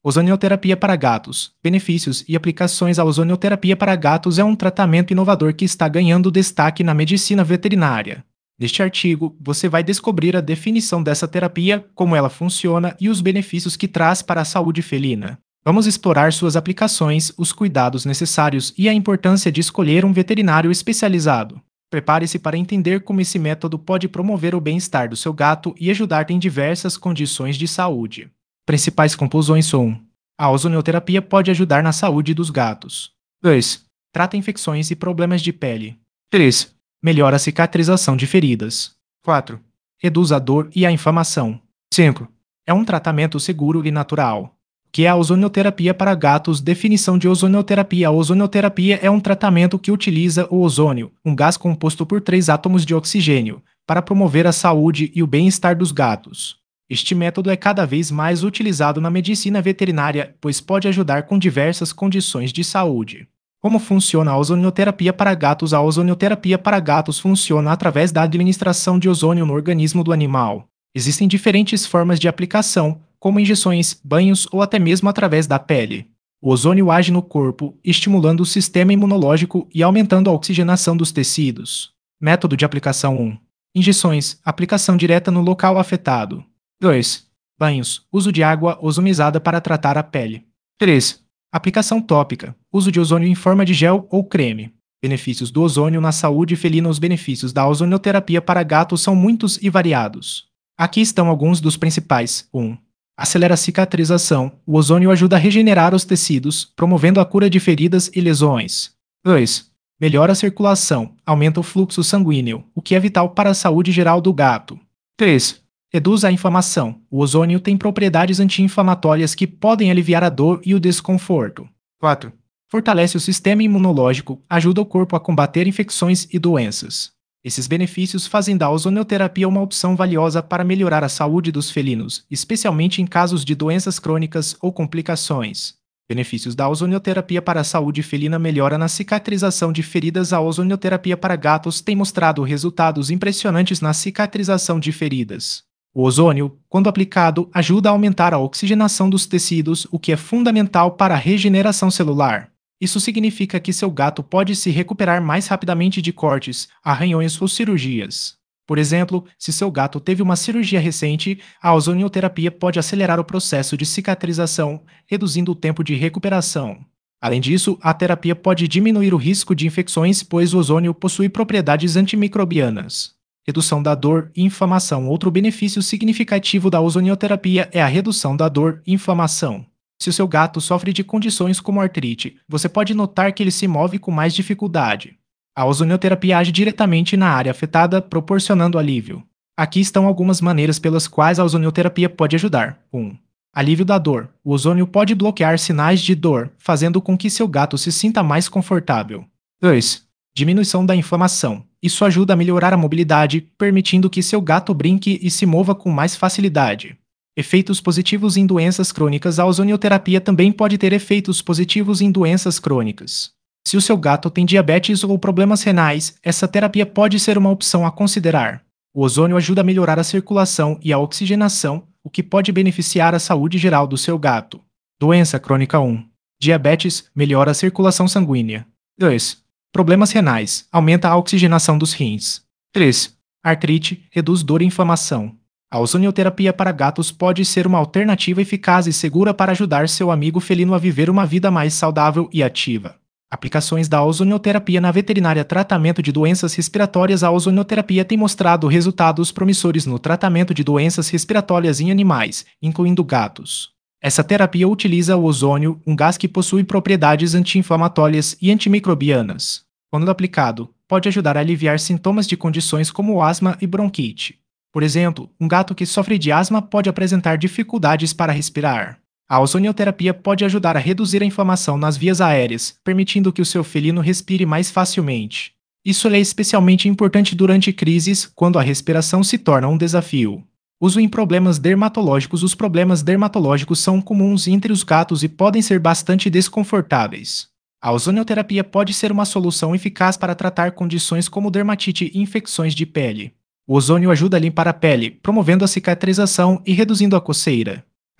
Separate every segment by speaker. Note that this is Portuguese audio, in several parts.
Speaker 1: Ozonioterapia para gatos. Benefícios e aplicações. A ozonioterapia para gatos é um tratamento inovador que está ganhando destaque na medicina veterinária. Neste artigo, você vai descobrir a definição dessa terapia, como ela funciona e os benefícios que traz para a saúde felina. Vamos explorar suas aplicações, os cuidados necessários e a importância de escolher um veterinário especializado. Prepare-se para entender como esse método pode promover o bem-estar do seu gato e ajudar-te em diversas condições de saúde. Principais conclusões são: a ozonioterapia pode ajudar na saúde dos gatos. 2. Trata infecções e problemas de pele. 3. Melhora a cicatrização de feridas. 4. Reduz a dor e a inflamação. 5. É um tratamento seguro e natural. O que é a ozonioterapia para gatos? Definição de ozonioterapia. A ozonioterapia é um tratamento que utiliza o ozônio, um gás composto por 3 átomos de oxigênio, para promover a saúde e o bem-estar dos gatos. Este método é cada vez mais utilizado na medicina veterinária, pois pode ajudar com diversas condições de saúde. Como funciona a ozonioterapia para gatos? A ozonioterapia para gatos funciona através da administração de ozônio no organismo do animal. Existem diferentes formas de aplicação, como injeções, banhos ou até mesmo através da pele. O ozônio age no corpo, estimulando o sistema imunológico e aumentando a oxigenação dos tecidos. Método de aplicação 1. Injeções, aplicação direta no local afetado. 2. Banhos, uso de água ozonizada para tratar a pele. 3. Aplicação tópica, uso de ozônio em forma de gel ou creme. Benefícios do ozônio na saúde felina. Os benefícios da ozonioterapia para gatos são muitos e variados. Aqui estão alguns dos principais. 1. Acelera a cicatrização. O ozônio ajuda a regenerar os tecidos, promovendo a cura de feridas e lesões. 2. Melhora a circulação. Aumenta o fluxo sanguíneo, o que é vital para a saúde geral do gato. 3. Reduz a inflamação. O ozônio tem propriedades anti-inflamatórias que podem aliviar a dor e o desconforto. 4. Fortalece o sistema imunológico, ajuda o corpo a combater infecções e doenças. Esses benefícios fazem da ozonioterapia uma opção valiosa para melhorar a saúde dos felinos, especialmente em casos de doenças crônicas ou complicações. Benefícios da ozonioterapia para a saúde felina. Melhora na cicatrização de feridas. A ozonioterapia para gatos tem mostrado resultados impressionantes na cicatrização de feridas. O ozônio, quando aplicado, ajuda a aumentar a oxigenação dos tecidos, o que é fundamental para a regeneração celular. Isso significa que seu gato pode se recuperar mais rapidamente de cortes, arranhões ou cirurgias. Por exemplo, se seu gato teve uma cirurgia recente, a ozonioterapia pode acelerar o processo de cicatrização, reduzindo o tempo de recuperação. Além disso, a terapia pode diminuir o risco de infecções, pois o ozônio possui propriedades antimicrobianas. Redução da dor e inflamação. Outro benefício significativo da ozonioterapia é a redução da dor e inflamação. Se o seu gato sofre de condições como artrite, você pode notar que ele se move com mais dificuldade. A ozonioterapia age diretamente na área afetada, proporcionando alívio. Aqui estão algumas maneiras pelas quais a ozonioterapia pode ajudar. 1. Alívio da dor. O ozônio pode bloquear sinais de dor, fazendo com que seu gato se sinta mais confortável. 2. Diminuição da inflamação. Isso ajuda a melhorar a mobilidade, permitindo que seu gato brinque e se mova com mais facilidade. Efeitos positivos em doenças crônicas. A ozonioterapia também pode ter efeitos positivos em doenças crônicas. Se o seu gato tem diabetes ou problemas renais, essa terapia pode ser uma opção a considerar. O ozônio ajuda a melhorar a circulação e a oxigenação, o que pode beneficiar a saúde geral do seu gato. Doença crônica 1. Diabetes melhora a circulação sanguínea. 2. Problemas renais. Aumenta a oxigenação dos rins. 3. Artrite reduz dor e inflamação. A ozonioterapia para gatos pode ser uma alternativa eficaz e segura para ajudar seu amigo felino a viver uma vida mais saudável e ativa. Aplicações da ozonioterapia na veterinária. Tratamento de doenças respiratórias. A ozonioterapia tem mostrado resultados promissores no tratamento de doenças respiratórias em animais, incluindo gatos. Essa terapia utiliza o ozônio, um gás que possui propriedades anti-inflamatórias e antimicrobianas. Quando aplicado, pode ajudar a aliviar sintomas de condições como asma e bronquite. Por exemplo, um gato que sofre de asma pode apresentar dificuldades para respirar. A ozonioterapia pode ajudar a reduzir a inflamação nas vias aéreas, permitindo que o seu felino respire mais facilmente. Isso é especialmente importante durante crises, quando a respiração se torna um desafio. Uso em problemas dermatológicos. Os problemas dermatológicos são comuns entre os gatos e podem ser bastante desconfortáveis. A ozonioterapia pode ser uma solução eficaz para tratar condições como dermatite e infecções de pele. O ozônio ajuda a limpar a pele, promovendo a cicatrização e reduzindo a coceira.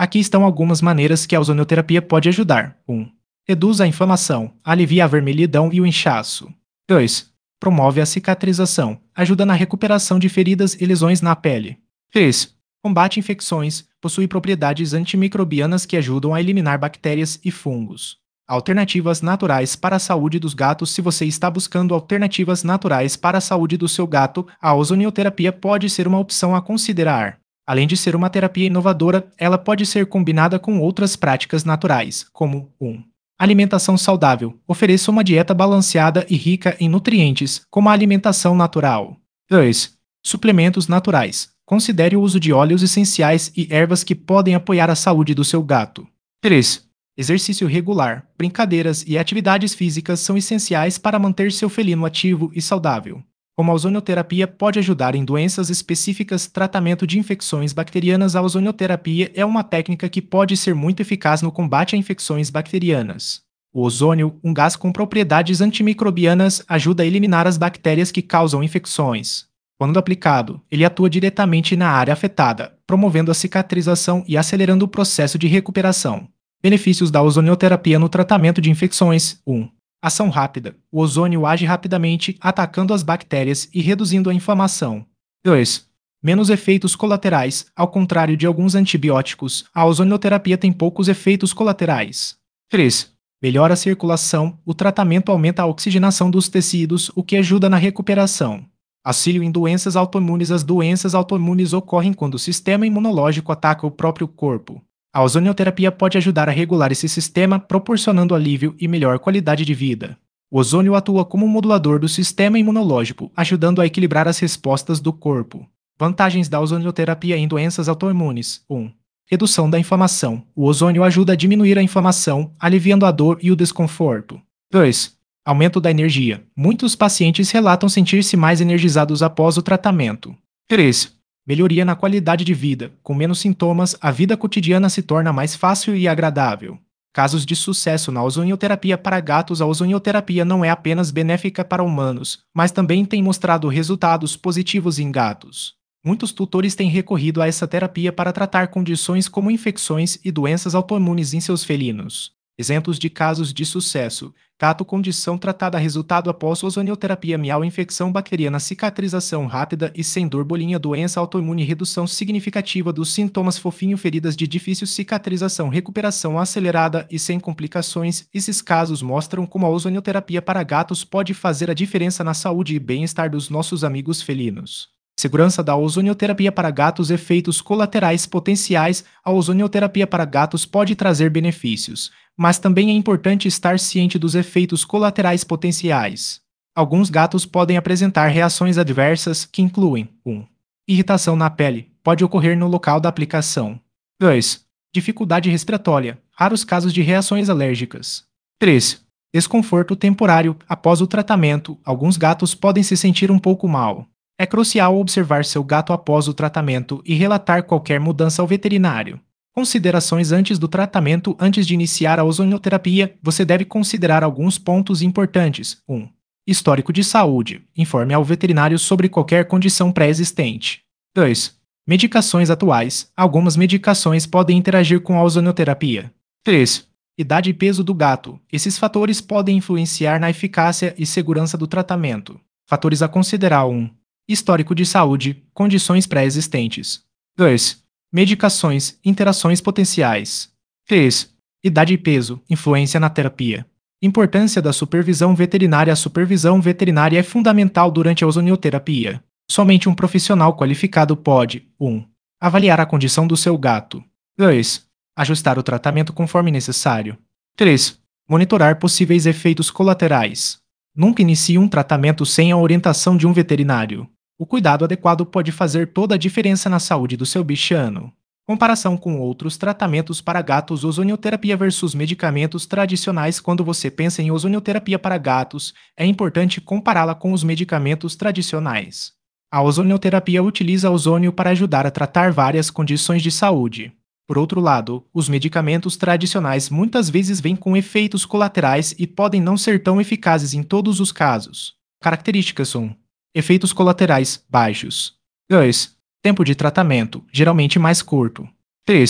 Speaker 1: Aqui estão algumas maneiras que a ozonioterapia pode ajudar. 1. Reduz a inflamação, alivia a vermelhidão e o inchaço. 2. Promove a cicatrização, ajuda na recuperação de feridas e lesões na pele. 3. Combate infecções, possui propriedades antimicrobianas que ajudam a eliminar bactérias e fungos. Alternativas naturais para a saúde dos gatos. Se você está buscando alternativas naturais para a saúde do seu gato, a ozonioterapia pode ser uma opção a considerar. Além de ser uma terapia inovadora, ela pode ser combinada com outras práticas naturais, como 1. Alimentação saudável. Ofereça uma dieta balanceada e rica em nutrientes, como a alimentação natural. 2. Suplementos naturais. Considere o uso de óleos essenciais e ervas que podem apoiar a saúde do seu gato. 3. Exercício regular. Brincadeiras e atividades físicas são essenciais para manter seu felino ativo e saudável. Como a ozonioterapia pode ajudar em doenças específicas, tratamento de infecções bacterianas, a ozonioterapia é uma técnica que pode ser muito eficaz no combate a infecções bacterianas. O ozônio, um gás com propriedades antimicrobianas, ajuda a eliminar as bactérias que causam infecções. Quando aplicado, ele atua diretamente na área afetada, promovendo a cicatrização e acelerando o processo de recuperação. Benefícios da ozonioterapia no tratamento de infecções. 1. Ação rápida. O ozônio age rapidamente, atacando as bactérias e reduzindo a inflamação. 2. Menos efeitos colaterais. Ao contrário de alguns antibióticos, a ozonioterapia tem poucos efeitos colaterais. 3. Melhora a circulação. O tratamento aumenta a oxigenação dos tecidos, o que ajuda na recuperação. Auxílio em doenças autoimunes. As doenças autoimunes ocorrem quando o sistema imunológico ataca o próprio corpo. A ozonioterapia pode ajudar a regular esse sistema, proporcionando alívio e melhor qualidade de vida. O ozônio atua como um modulador do sistema imunológico, ajudando a equilibrar as respostas do corpo. Vantagens da ozonioterapia em doenças autoimunes. 1. Redução da inflamação. O ozônio ajuda a diminuir a inflamação, aliviando a dor e o desconforto. 2. Aumento da energia. Muitos pacientes relatam sentir-se mais energizados após o tratamento. 3. Melhoria na qualidade de vida. Com menos sintomas, a vida cotidiana se torna mais fácil e agradável. Casos de sucesso na ozonioterapia para gatos. A ozonioterapia não é apenas benéfica para humanos, mas também tem mostrado resultados positivos em gatos. Muitos tutores têm recorrido a essa terapia para tratar condições como infecções e doenças autoimunes em seus felinos. Exemplos de casos de sucesso: gato condição tratada, resultado após ozonioterapia, miau, infecção bacteriana, cicatrização rápida e sem dor, bolinha, doença autoimune, redução significativa dos sintomas, fofinho, feridas de difícil cicatrização, recuperação acelerada e sem complicações. Esses casos mostram como a ozonioterapia para gatos pode fazer a diferença na saúde e bem-estar dos nossos amigos felinos. Segurança da ozonioterapia para gatos. Efeitos colaterais potenciais. A ozonioterapia para gatos pode trazer benefícios, mas também é importante estar ciente dos efeitos colaterais potenciais. Alguns gatos podem apresentar reações adversas que incluem 1. Irritação na pele. Pode ocorrer no local da aplicação. 2. Dificuldade respiratória. Raros casos de reações alérgicas. 3. Desconforto temporário. Após o tratamento, alguns gatos podem se sentir um pouco mal. É crucial observar seu gato após o tratamento e relatar qualquer mudança ao veterinário. Considerações antes do tratamento. Antes de iniciar a ozonioterapia, você deve considerar alguns pontos importantes. 1. Histórico de saúde. Informe ao veterinário sobre qualquer condição pré-existente. 2. Medicações atuais. Algumas medicações podem interagir com a ozonioterapia. 3. Idade e peso do gato. Esses fatores podem influenciar na eficácia e segurança do tratamento. Fatores a considerar. 1. Histórico de saúde, condições pré-existentes. 2. Medicações, interações potenciais. 3. Idade e peso, influência na terapia. Importância da supervisão veterinária. A supervisão veterinária é fundamental durante a ozonioterapia. Somente um profissional qualificado pode 1. Avaliar a condição do seu gato. 2. Ajustar o tratamento conforme necessário. 3. Monitorar possíveis efeitos colaterais. Nunca inicie um tratamento sem a orientação de um veterinário. O cuidado adequado pode fazer toda a diferença na saúde do seu bichano. Comparação com outros tratamentos para gatos. Ozonioterapia versus medicamentos tradicionais. Quando você pensa em ozonioterapia para gatos, é importante compará-la com os medicamentos tradicionais. A ozonioterapia utiliza ozônio para ajudar a tratar várias condições de saúde. Por outro lado, os medicamentos tradicionais muitas vezes vêm com efeitos colaterais e podem não ser tão eficazes em todos os casos. Características: 1. Efeitos colaterais baixos. 2. Tempo de tratamento, geralmente mais curto. 3.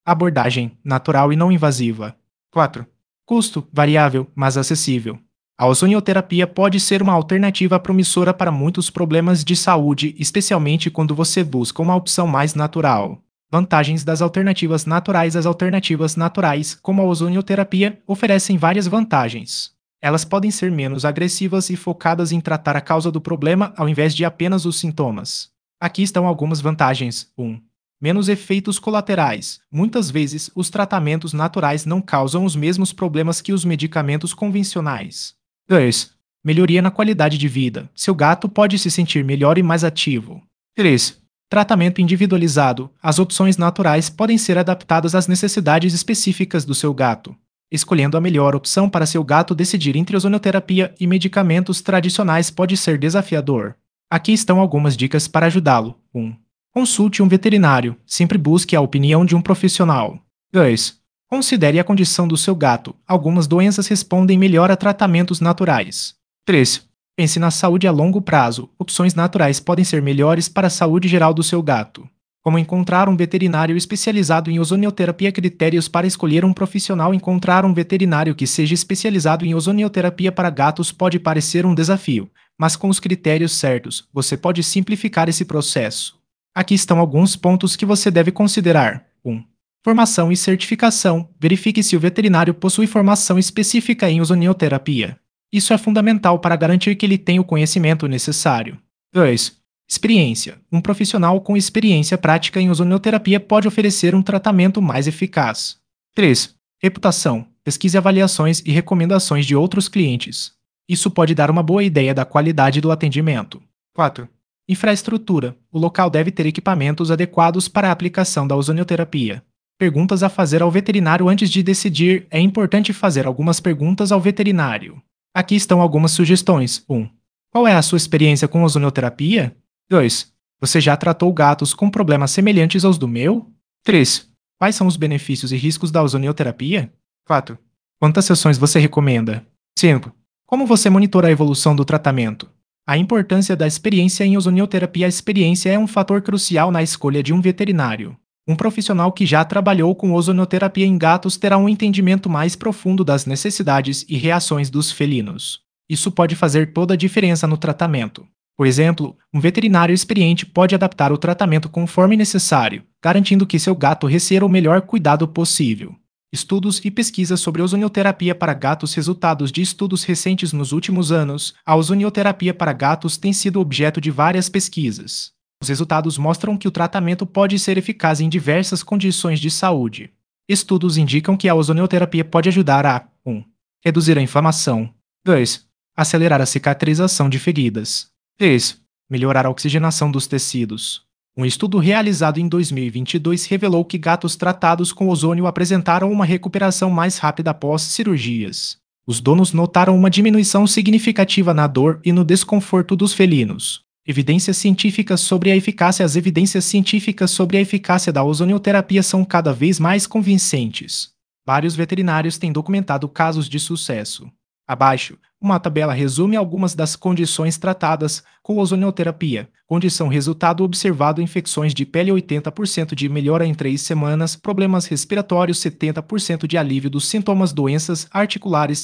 Speaker 1: Abordagem natural e não invasiva. 4. Custo variável, mas acessível. A ozonioterapia pode ser uma alternativa promissora para muitos problemas de saúde, especialmente quando você busca uma opção mais natural. Vantagens das alternativas naturais. As alternativas naturais, como a ozonioterapia, oferecem várias vantagens. Elas podem ser menos agressivas e focadas em tratar a causa do problema ao invés de apenas os sintomas. Aqui estão algumas vantagens. 1. Menos efeitos colaterais. Muitas vezes, os tratamentos naturais não causam os mesmos problemas que os medicamentos convencionais. 2. Melhoria na qualidade de vida. Seu gato pode se sentir melhor e mais ativo. 3. Tratamento individualizado. As opções naturais podem ser adaptadas às necessidades específicas do seu gato, escolhendo a melhor opção para seu gato. Decidir entre ozonioterapia e medicamentos tradicionais pode ser desafiador. Aqui estão algumas dicas para ajudá-lo. 1. Consulte um veterinário. Sempre busque a opinião de um profissional. 2. Considere a condição do seu gato. Algumas doenças respondem melhor a tratamentos naturais. 3. Pense na saúde a longo prazo. Opções naturais podem ser melhores para a saúde geral do seu gato. Como encontrar um veterinário especializado em ozonioterapia. Critérios para escolher um profissional. Encontrar um veterinário que seja especializado em ozonioterapia para gatos pode parecer um desafio, mas com os critérios certos, você pode simplificar esse processo. Aqui estão alguns pontos que você deve considerar. 1. Formação e certificação. Verifique se o veterinário possui formação específica em ozonioterapia. Isso é fundamental para garantir que ele tem o conhecimento necessário. 2. Experiência. Um profissional com experiência prática em ozonioterapia pode oferecer um tratamento mais eficaz. 3. Reputação. Pesquise avaliações e recomendações de outros clientes. Isso pode dar uma boa ideia da qualidade do atendimento. 4. Infraestrutura. O local deve ter equipamentos adequados para a aplicação da ozonioterapia. Perguntas a fazer ao veterinário antes de decidir. É importante fazer algumas perguntas ao veterinário. Aqui estão algumas sugestões. 1. Qual é a sua experiência com ozonioterapia? 2. Você já tratou gatos com problemas semelhantes aos do meu? 3. Quais são os benefícios e riscos da ozonioterapia? 4. Quantas sessões você recomenda? 5. Como você monitora a evolução do tratamento? A importância da experiência em ozonioterapia. A experiência é um fator crucial na escolha de um veterinário. Um profissional que já trabalhou com ozonioterapia em gatos terá um entendimento mais profundo das necessidades e reações dos felinos. Isso pode fazer toda a diferença no tratamento. Por exemplo, um veterinário experiente pode adaptar o tratamento conforme necessário, garantindo que seu gato receba o melhor cuidado possível. Estudos e pesquisas sobre ozonioterapia para gatos. Resultados de estudos recentes. Nos últimos anos, a ozonioterapia para gatos tem sido objeto de várias pesquisas. Os resultados mostram que o tratamento pode ser eficaz em diversas condições de saúde. Estudos indicam que a ozonioterapia pode ajudar a 1. Reduzir a inflamação. 2. Acelerar a cicatrização de feridas. 3. Melhorar a oxigenação dos tecidos. Um estudo realizado em 2022 revelou que gatos tratados com ozônio apresentaram uma recuperação mais rápida após cirurgias. Os donos notaram uma diminuição significativa na dor e no desconforto dos felinos. Evidências científicas sobre a eficácia. As evidências científicas sobre a eficácia da ozonioterapia são cada vez mais convincentes. Vários veterinários têm documentado casos de sucesso. Abaixo, uma tabela resume algumas das condições tratadas com ozonioterapia. Condição: resultado observado: infecções de pele 80% de melhora em 3 semanas, problemas respiratórios 70% de alívio dos sintomas, doenças articulares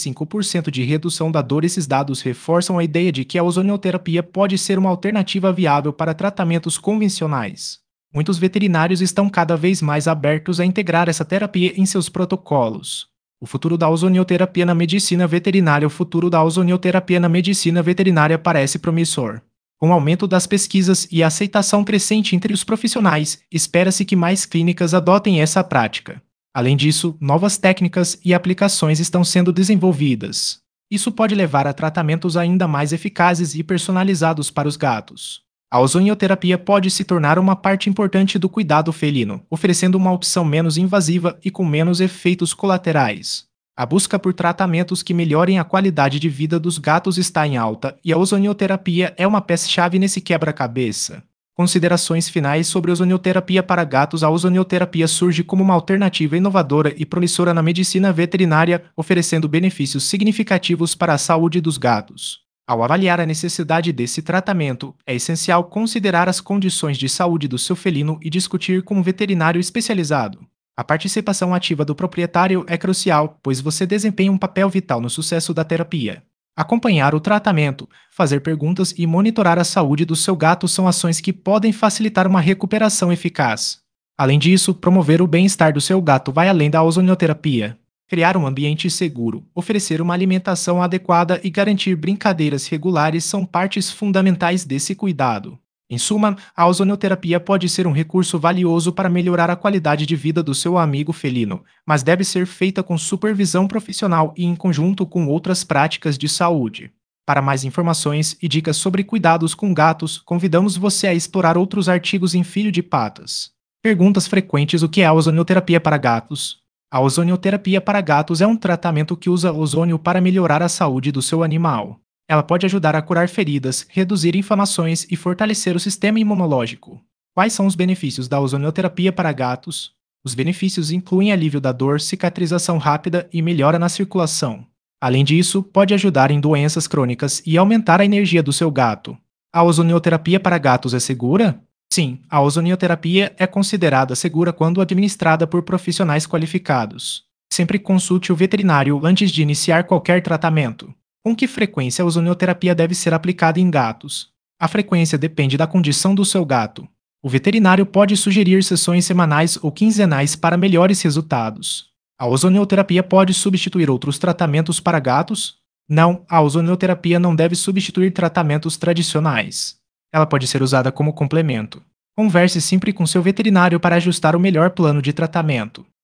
Speaker 1: 75% de redução da dor. Esses dados reforçam a ideia de que a ozonioterapia pode ser uma alternativa viável para tratamentos convencionais. Muitos veterinários estão cada vez mais abertos a integrar essa terapia em seus protocolos. O futuro da ozonioterapia na medicina veterinária. O futuro da ozonioterapia na medicina veterinária parece promissor. Com o aumento das pesquisas e a aceitação crescente entre os profissionais, espera-se que mais clínicas adotem essa prática. Além disso, novas técnicas e aplicações estão sendo desenvolvidas. Isso pode levar a tratamentos ainda mais eficazes e personalizados para os gatos. A ozonioterapia pode se tornar uma parte importante do cuidado felino, oferecendo uma opção menos invasiva e com menos efeitos colaterais. A busca por tratamentos que melhorem a qualidade de vida dos gatos está em alta, e a ozonioterapia é uma peça-chave nesse quebra-cabeça. Considerações finais sobre ozonioterapia para gatos. A ozonioterapia surge como uma alternativa inovadora e promissora na medicina veterinária, oferecendo benefícios significativos para a saúde dos gatos. Ao avaliar a necessidade desse tratamento, é essencial considerar as condições de saúde do seu felino e discutir com um veterinário especializado. A participação ativa do proprietário é crucial, pois você desempenha um papel vital no sucesso da terapia. Acompanhar o tratamento, fazer perguntas e monitorar a saúde do seu gato são ações que podem facilitar uma recuperação eficaz. Além disso, promover o bem-estar do seu gato vai além da ozonioterapia. Criar um ambiente seguro, oferecer uma alimentação adequada e garantir brincadeiras regulares são partes fundamentais desse cuidado. Em suma, a ozonioterapia pode ser um recurso valioso para melhorar a qualidade de vida do seu amigo felino, mas deve ser feita com supervisão profissional e em conjunto com outras práticas de saúde. Para mais informações e dicas sobre cuidados com gatos, convidamos você a explorar outros artigos em Filho de Patas. Perguntas frequentes: o que é a ozonioterapia para gatos? A ozonioterapia para gatos é um tratamento que usa ozônio para melhorar a saúde do seu animal. Ela pode ajudar a curar feridas, reduzir inflamações e fortalecer o sistema imunológico. Quais são os benefícios da ozonioterapia para gatos? Os benefícios incluem alívio da dor, cicatrização rápida e melhora na circulação. Além disso, pode ajudar em doenças crônicas e aumentar a energia do seu gato. A ozonioterapia para gatos é segura? Sim, a ozonioterapia é considerada segura quando administrada por profissionais qualificados. Sempre consulte o veterinário antes de iniciar qualquer tratamento. Com que frequência a ozonioterapia deve ser aplicada em gatos? A frequência depende da condição do seu gato. O veterinário pode sugerir sessões semanais ou quinzenais para melhores resultados. A ozonioterapia pode substituir outros tratamentos para gatos? Não, a ozonioterapia não deve substituir tratamentos tradicionais. Ela pode ser usada como complemento. Converse sempre com seu veterinário para ajustar o melhor plano de tratamento.